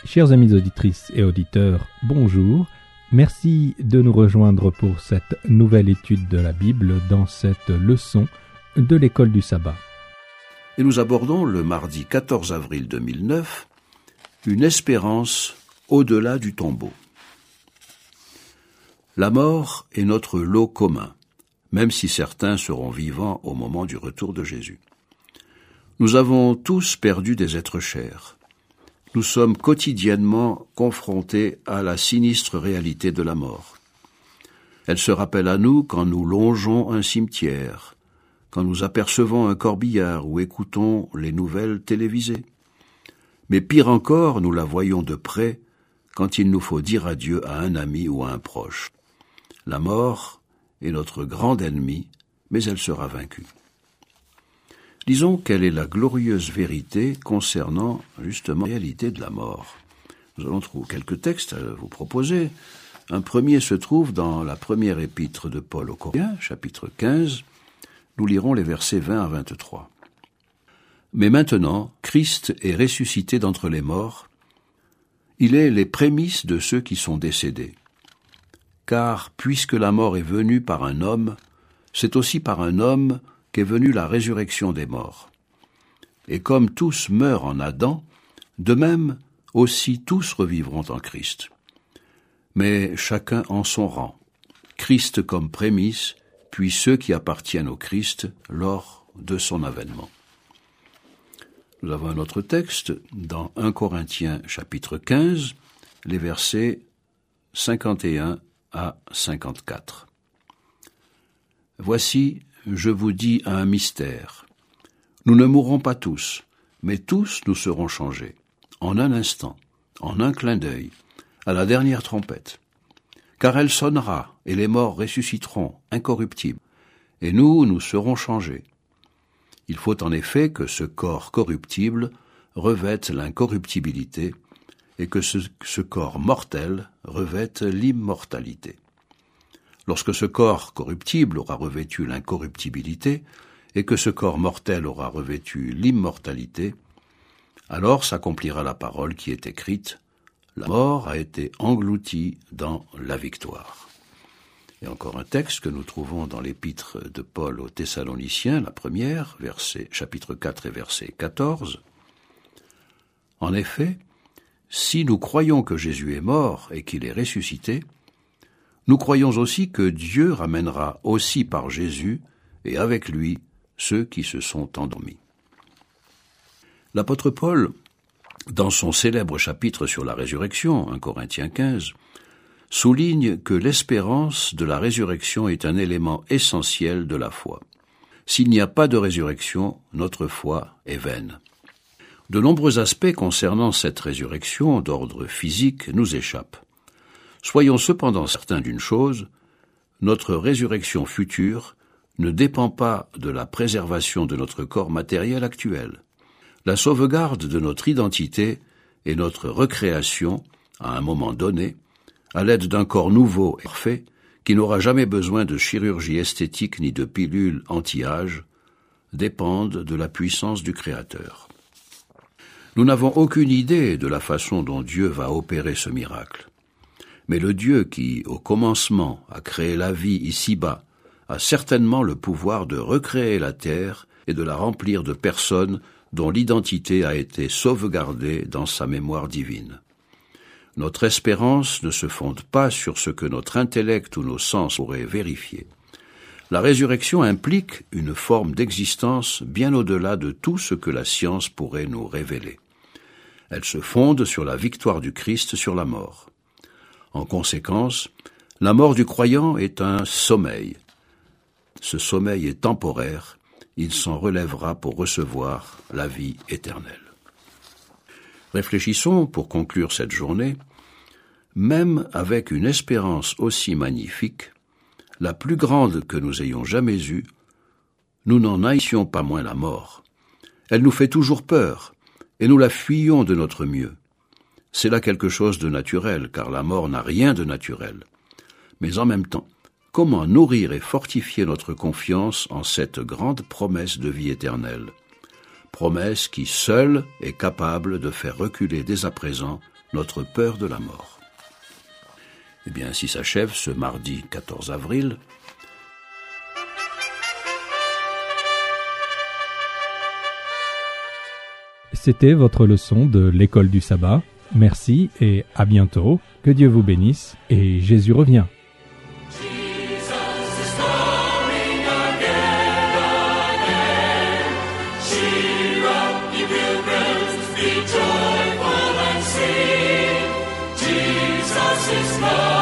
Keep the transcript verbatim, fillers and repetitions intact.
Chers amis auditrices et auditeurs, bonjour. Merci de nous rejoindre pour cette nouvelle étude de la Bible dans cette leçon de l'école du sabbat. Et nous abordons le mardi quatorze avril deux mille neuf, une espérance au-delà du tombeau. La mort est notre lot commun, même si certains seront vivants au moment du retour de Jésus. Nous avons tous perdu des êtres chers. Nous sommes quotidiennement confrontés à la sinistre réalité de la mort. Elle se rappelle à nous quand nous longeons un cimetière, quand nous apercevons un corbillard ou écoutons les nouvelles télévisées. Mais pire encore, nous la voyons de près quand il nous faut dire adieu à un ami ou à un proche. La mort est notre grande ennemie, mais elle sera vaincue. Disons quelle est la glorieuse vérité concernant justement la réalité de la mort. Nous allons trouver quelques textes à vous proposer. Un premier se trouve dans la première épître de Paul aux Corinthiens, chapitre quinze. Nous lirons les versets vingt à vingt-trois. Mais maintenant, Christ est ressuscité d'entre les morts. Il est les prémices de ceux qui sont décédés. Car puisque la mort est venue par un homme, c'est aussi par un homme qu'est venue la résurrection des morts. Et comme tous meurent en Adam, de même aussi tous revivront en Christ. Mais chacun en son rang, Christ comme prémisse, puis ceux qui appartiennent au Christ lors de son avènement. Nous avons un autre texte dans un Corinthiens chapitre quinze, les versets cinquante et un à cinquante-quatre. Voici, je vous dis un mystère. Nous ne mourrons pas tous, mais tous nous serons changés, en un instant, en un clin d'œil, à la dernière trompette. Car elle sonnera, et les morts ressusciteront, incorruptibles, et nous, nous serons changés. Il faut en effet que ce corps corruptible revête l'incorruptibilité, et que ce, ce corps mortel revête l'immortalité. Lorsque ce corps corruptible aura revêtu l'incorruptibilité, et que ce corps mortel aura revêtu l'immortalité, alors s'accomplira la parole qui est écrite, la mort a été engloutie dans la victoire. Et encore un texte que nous trouvons dans l'épître de Paul aux Thessaloniciens, la première, verset, chapitre quatre et verset quatorze. En effet, si nous croyons que Jésus est mort et qu'il est ressuscité, nous croyons aussi que Dieu ramènera aussi par Jésus et avec lui ceux qui se sont endormis. L'apôtre Paul, dans son célèbre chapitre sur la résurrection, un Corinthiens quinze, souligne que l'espérance de la résurrection est un élément essentiel de la foi. S'il n'y a pas de résurrection, notre foi est vaine. De nombreux aspects concernant cette résurrection d'ordre physique nous échappent. Soyons cependant certains d'une chose, notre résurrection future ne dépend pas de la préservation de notre corps matériel actuel. La sauvegarde de notre identité et notre recréation, à un moment donné, à l'aide d'un corps nouveau et parfait, qui n'aura jamais besoin de chirurgie esthétique ni de pilules anti-âge, dépendent de la puissance du Créateur. Nous n'avons aucune idée de la façon dont Dieu va opérer ce miracle. Mais le Dieu qui, au commencement, a créé la vie ici-bas, a certainement le pouvoir de recréer la terre et de la remplir de personnes dont l'identité a été sauvegardée dans sa mémoire divine. Notre espérance ne se fonde pas sur ce que notre intellect ou nos sens pourraient vérifier. La résurrection implique une forme d'existence bien au-delà de tout ce que la science pourrait nous révéler. Elle se fonde sur la victoire du Christ sur la mort. En conséquence, la mort du croyant est un sommeil. Ce sommeil est temporaire, il s'en relèvera pour recevoir la vie éternelle. Réfléchissons, pour conclure cette journée, même avec une espérance aussi magnifique, la plus grande que nous ayons jamais eue, nous n'en haïssions pas moins la mort. Elle nous fait toujours peur, et nous la fuyons de notre mieux. C'est là quelque chose de naturel, car la mort n'a rien de naturel. Mais en même temps, comment nourrir et fortifier notre confiance en cette grande promesse de vie éternelle? Promesse qui seule est capable de faire reculer dès à présent notre peur de la mort. Eh bien, ainsi s'achève ce mardi quatorze avril. C'était votre leçon de l'école du sabbat. Merci et à bientôt. Que Dieu vous bénisse et Jésus revient. Jesus is love.